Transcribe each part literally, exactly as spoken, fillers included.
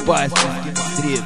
Пасечный стрит.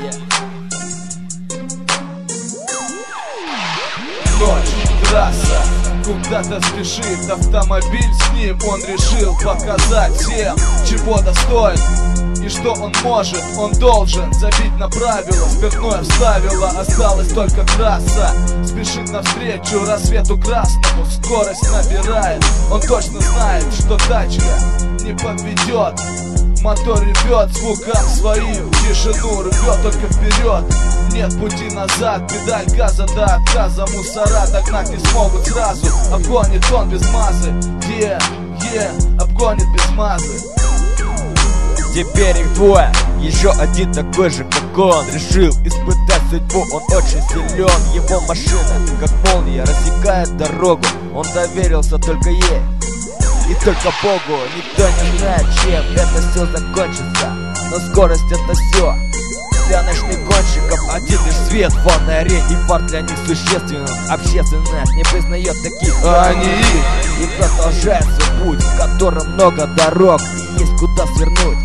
Ночь, трасса, куда-то спешит автомобиль, с ним он решил показать всем, чего достоин и что он может. Он должен забить на правила, спиртное вставило, осталась только трасса. Спешит навстречу рассвету красному, скорость набирает. Он точно знает, что тачка не подведет. Мотор ревет звуком своим, тишину рвет только вперед. Нет пути назад, педаль газа до отказа. Мусора догнать не смогут сразу. Обгонит он без мазы, е, е, обгонит без мазы. Теперь их двое, еще один такой же, как он. Решил испытать судьбу, он очень силен. Его машина, как молния, рассекает дорогу. Он доверился только ей и только Богу. Никто не знает, чем это все закончится, но скорость это все. Для ночных гонщиков один лишь свет в ванной арене, и фар для них существенен. Общественность не признает таких, а они и продолжает свой путь, в котором много дорог и есть куда свернуть.